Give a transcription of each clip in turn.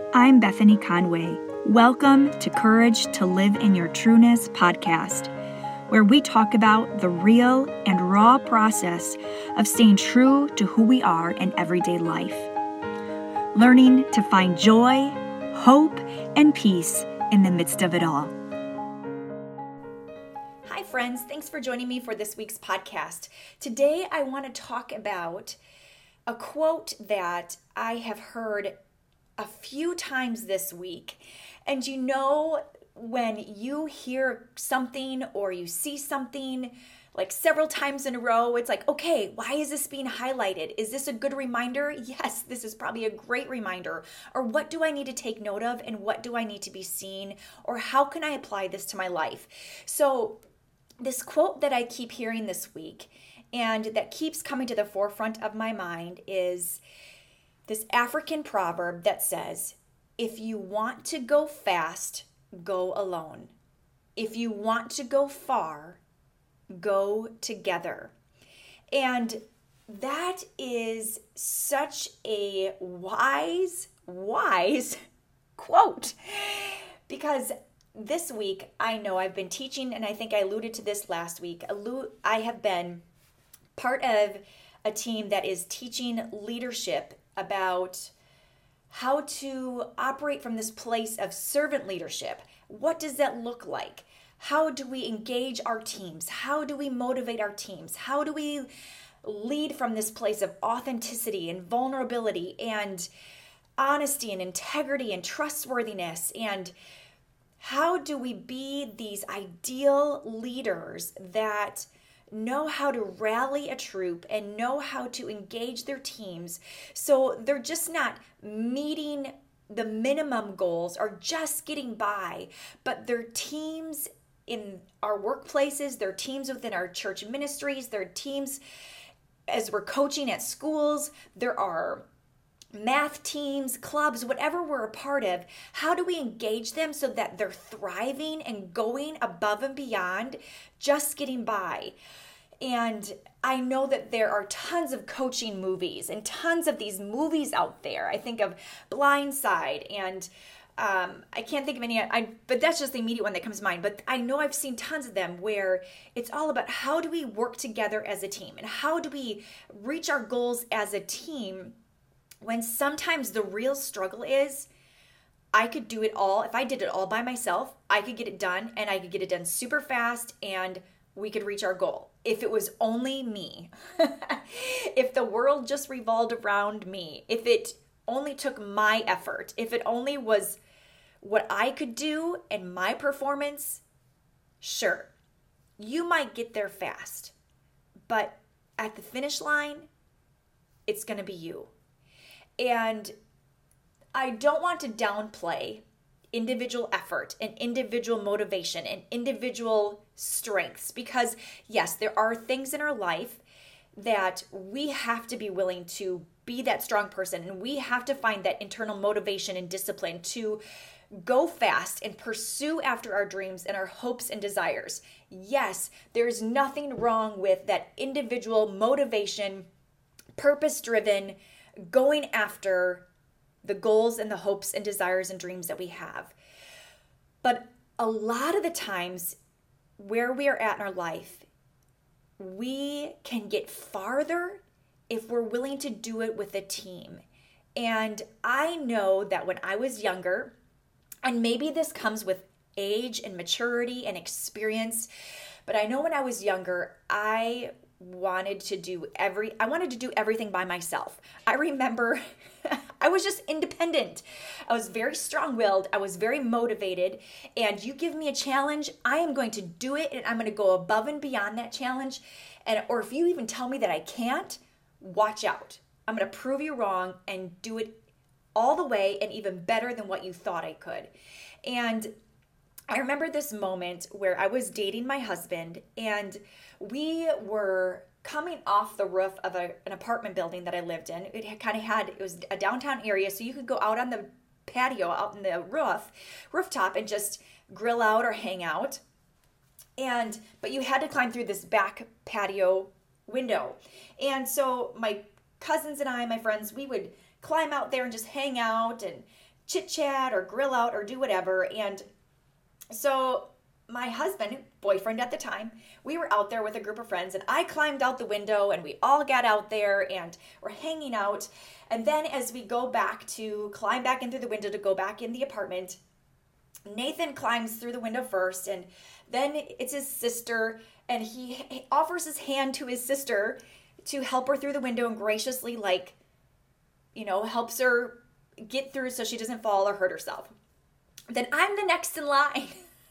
I'm Bethany Conway. Welcome to Courage to Live in Your Trueness podcast, where we talk about the real and raw process of staying true to who we are in everyday life. Learning to find joy, hope, and peace in the midst of it all. Hi friends, thanks for joining me for this week's podcast. Today I want to talk about a quote that I have heard a few times this week. And you know, when you hear something or you see something like several times in a row, it's like, okay, why is this being highlighted? Is this a good reminder? Yes, this is probably a great reminder. Or what do I need to take note of and what do I need to be seeing? Or how can I apply this to my life? So this quote that I keep hearing this week and that keeps coming to the forefront of my mind is this African proverb that says, if you want to go fast, go alone. If you want to go far, go together. And that is such a wise quote, because this week, I know I've been teaching, and I think I alluded to this last week. I have been part of a team that is teaching leadership about how to operate from this place of servant leadership. What does that look like? How do we engage our teams? How do we motivate our teams? How do we lead from this place of authenticity and vulnerability and honesty and integrity and trustworthiness? And how do we be these ideal leaders that know how to rally a troop and know how to engage their teams so they're just not meeting the minimum goals or just getting by, but their teams in our workplaces, their teams within our church ministries, their teams as we're coaching at schools, there are math teams, clubs, whatever we're a part of, how do we engage them so that they're thriving and going above and beyond just getting by? And I know that there are tons of coaching movies and tons of these movies out there. I think of Blindside and I can't think of any, but that's just the immediate one that comes to mind. But I know I've seen tons of them where it's all about how do we work together as a team and how do we reach our goals as a team, when sometimes the real struggle is I could do it all. If I did it all by myself, I could get it done and I could get it done super fast and we could reach our goal. If it was only me, if the world just revolved around me, if it only took my effort, if it only was what I could do and my performance, sure, you might get there fast. But at the finish line, it's going to be you. And I don't want to downplay individual effort and individual motivation and individual strengths, because yes, there are things in our life that we have to be willing to be that strong person, and we have to find that internal motivation and discipline to go fast and pursue after our dreams and our hopes and desires. Yes, there's nothing wrong with that individual motivation, purpose-driven, going after the goals and the hopes and desires and dreams that we have. But a lot of the times where we are at in our life, we can get farther if we're willing to do it with a team. And I know that when I was younger, and maybe this comes with age and maturity and experience, but I know when I was younger, I wanted to do everything by myself. I remember I was just independent. I was very strong-willed. I was very motivated. And you give me a challenge, I am going to do it, and I'm going to go above and beyond that challenge. Or if you even tell me that I can't, watch out. I'm going to prove you wrong and do it all the way and even better than what you thought I could. And I remember this moment where I was dating my husband, and we were coming off the roof of an apartment building that I lived in. It was a downtown area, so you could go out on the patio, out in the rooftop, and just grill out or hang out. But you had to climb through this back patio window. And so my cousins and I, my friends, we would climb out there and just hang out and chit chat or grill out or do whatever. And so my husband, boyfriend at the time, we were out there with a group of friends, and I climbed out the window and we all got out there and we're hanging out. And then as we go back to climb back in through the window to go back in the apartment, Nathan climbs through the window first, and then it's his sister, and he offers his hand to his sister to help her through the window and graciously, like, helps her get through so she doesn't fall or hurt herself. Then I'm the next in line.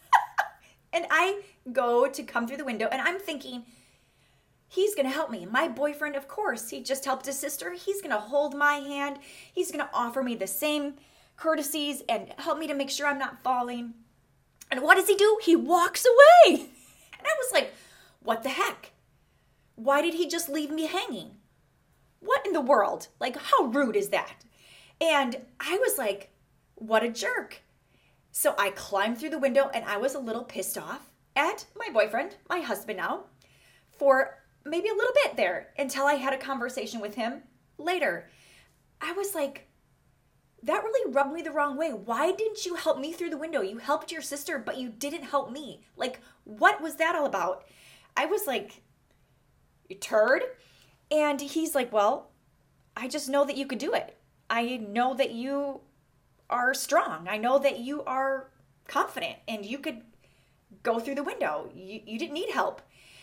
And I go to come through the window, and I'm thinking, he's going to help me. My boyfriend, of course, he just helped his sister. He's going to hold my hand. He's going to offer me the same courtesies and help me to make sure I'm not falling. And what does he do? He walks away. And I was like, what the heck? Why did he just leave me hanging? What in the world? Like, how rude is that? And I was like, what a jerk. So I climbed through the window, and I was a little pissed off at my boyfriend, my husband now, for maybe a little bit there until I had a conversation with him later. I was like, that really rubbed me the wrong way. Why didn't you help me through the window? You helped your sister, but you didn't help me. Like, what was that all about? I was like, you turd. And he's like, well, I just know that you could do it. I know that you are strong. I know that you are confident and you could go through the window. You didn't need help.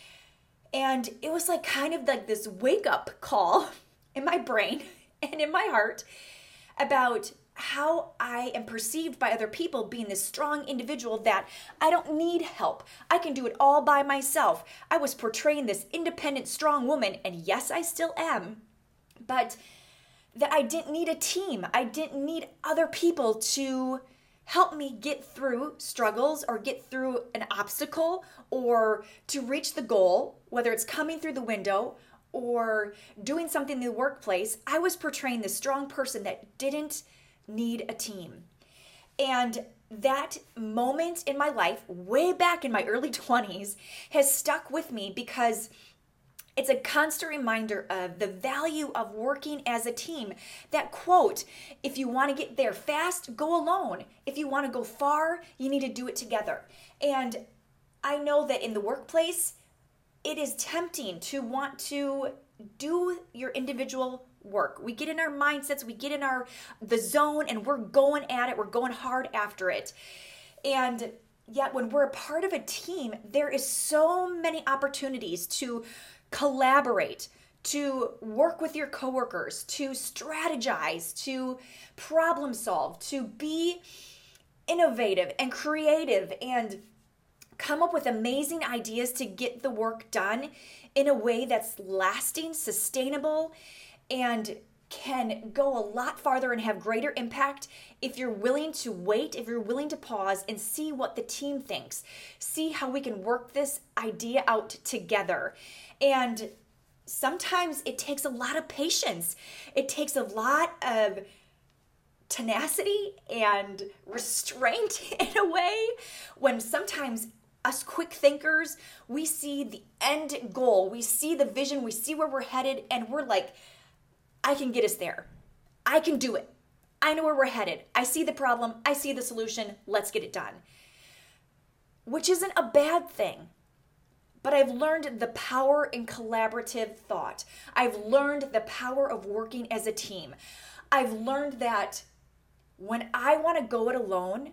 And it was like kind of like this wake up call in my brain and in my heart about how I am perceived by other people, being this strong individual that I don't need help. I can do it all by myself. I was portraying this independent, strong woman, and yes, I still am, but that I didn't need a team. I didn't need other people to help me get through struggles or get through an obstacle or to reach the goal, whether it's coming through the window or doing something in the workplace. I was portraying this strong person that didn't need a team. And that moment in my life, way back in my early 20s, has stuck with me because it's a constant reminder of the value of working as a team. That quote, if you want to get there fast, go alone. If you want to go far, you need to do it together. And I know that in the workplace, it is tempting to want to do your individual work. We get in our mindsets, we get in the zone, and we're going at it. We're going hard after it. And yet when we're a part of a team, there is so many opportunities to collaborate, to work with your coworkers, to strategize, to problem solve, to be innovative and creative and come up with amazing ideas to get the work done in a way that's lasting, sustainable, and can go a lot farther and have greater impact if you're willing to wait, if you're willing to pause and see what the team thinks, see how we can work this idea out together. And sometimes it takes a lot of patience. It takes a lot of tenacity and restraint in a way, when sometimes us quick thinkers, we see the end goal, we see the vision, we see where we're headed, and we're like, I can get us there. I can do it. I know where we're headed. I see the problem. I see the solution. Let's get it done. Which isn't a bad thing. But I've learned the power in collaborative thought. I've learned the power of working as a team. I've learned that when I want to go it alone,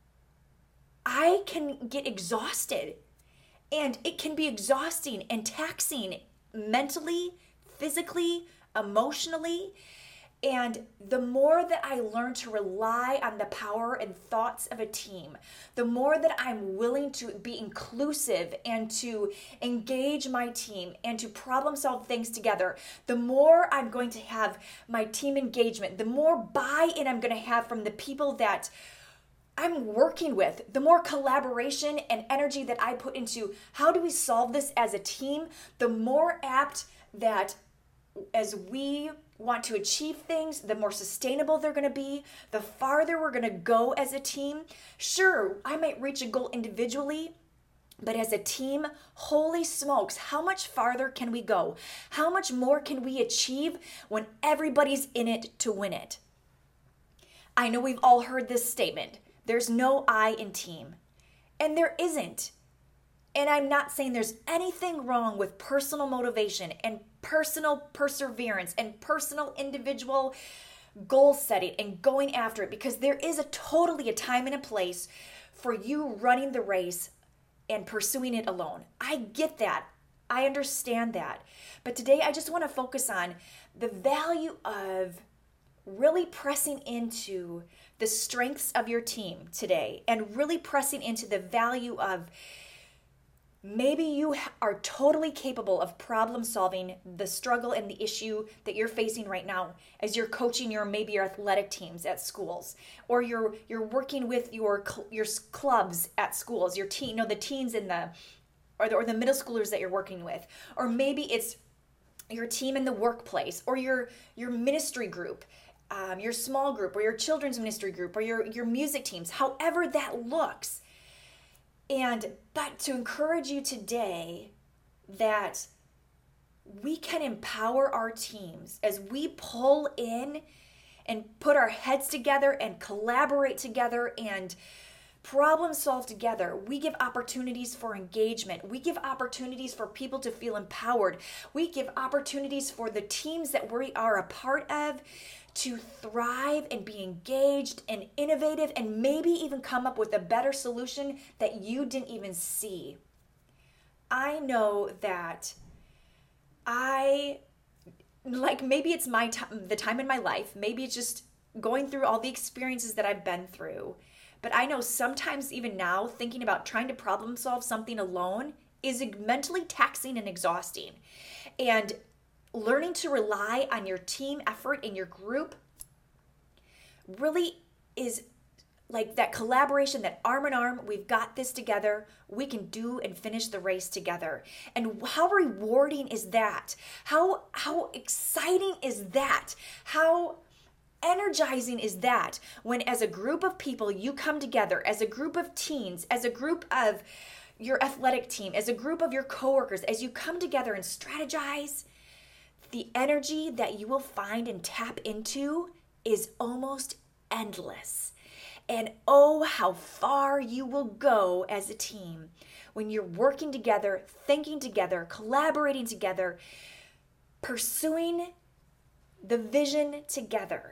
I can get exhausted. And it can be exhausting and taxing mentally, physically, emotionally. And the more that I learn to rely on the power and thoughts of a team, the more that I'm willing to be inclusive and to engage my team and to problem solve things together, the more I'm going to have my team engagement, the more buy-in I'm going to have from the people that I'm working with, the more collaboration and energy that I put into how do we solve this as a team, the more apt that as we want to achieve things, the more sustainable they're going to be, the farther we're going to go as a team. Sure, I might reach a goal individually, but as a team, holy smokes, how much farther can we go? How much more can we achieve when everybody's in it to win it? I know we've all heard this statement. There's no I in team. And there isn't. And I'm not saying there's anything wrong with personal motivation and personal perseverance and personal individual goal setting and going after it, because there is totally a time and a place for you running the race and pursuing it alone. I get that. I understand that. But today I just want to focus on the value of really pressing into the strengths of your team today, and really pressing into the value of maybe you are totally capable of problem solving the struggle and the issue that you're facing right now as you're coaching maybe your athletic teams at schools, or you're working with your clubs at schools, your teen, the teens in or the middle schoolers that you're working with, or maybe it's your team in the workplace, or your ministry group, your small group, or your children's ministry group, or your music teams, however that looks. But to encourage you today that we can empower our teams as we pull in and put our heads together and collaborate together and problem solve together. We give opportunities for engagement. We give opportunities for people to feel empowered. We give opportunities for the teams that we are a part of to thrive and be engaged and innovative, and maybe even come up with a better solution that you didn't even see. I know that maybe it's my time, the time in my life, maybe it's just going through all the experiences that I've been through. But I know sometimes even now, thinking about trying to problem solve something alone is mentally taxing and exhausting. And learning to rely on your team effort in your group really is like that collaboration, that arm in arm, we've got this together, we can do and finish the race together. And how rewarding is that? How exciting is that? How energizing is that when as a group of people you come together, as a group of teens, as a group of your athletic team, as a group of your coworkers, as you come together and strategize, the energy that you will find and tap into is almost endless. And oh, how far you will go as a team when you're working together, thinking together, collaborating together, pursuing the vision together.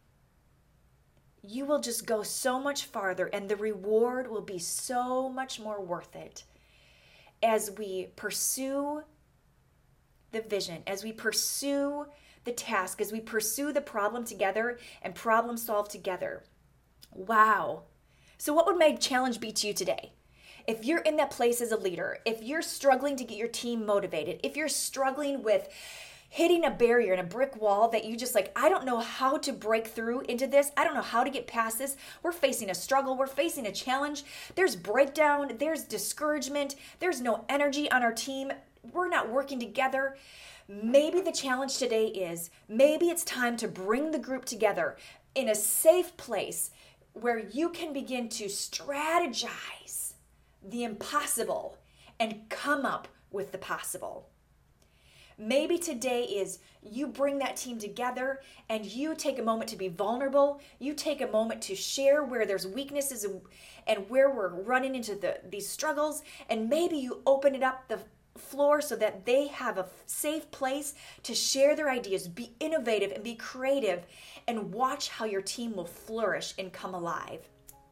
You will just go so much farther, and the reward will be so much more worth it as we pursue the vision, as we pursue the task, as we pursue the problem together and problem solve together. Wow. So what would my challenge be to you today? If you're in that place as a leader, if you're struggling to get your team motivated, if you're struggling with hitting a barrier and a brick wall that you just I don't know how to break through into this, I don't know how to get past this, we're facing a struggle, we're facing a challenge, there's breakdown, there's discouragement, there's no energy on our team, we're not working together. Maybe the challenge today is, maybe it's time to bring the group together in a safe place where you can begin to strategize the impossible and come up with the possible. Maybe today is you bring that team together and you take a moment to be vulnerable. You take a moment to share where there's weaknesses and where we're running into these struggles. And maybe you open it up the floor so that they have a safe place to share their ideas, be innovative and be creative, and watch how your team will flourish and come alive.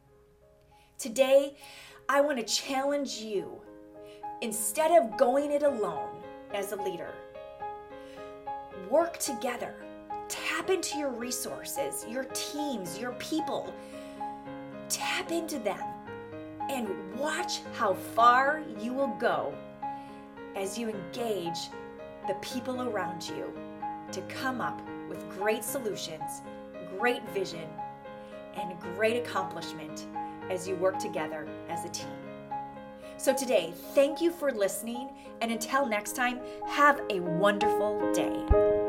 Today, I want to challenge you, instead of going it alone as a leader, work together. Tap into your resources, your teams, your people. Tap into them and watch how far you will go as you engage the people around you to come up with great solutions, great vision, and great accomplishment as you work together as a team. So today, thank you for listening, and until next time, have a wonderful day.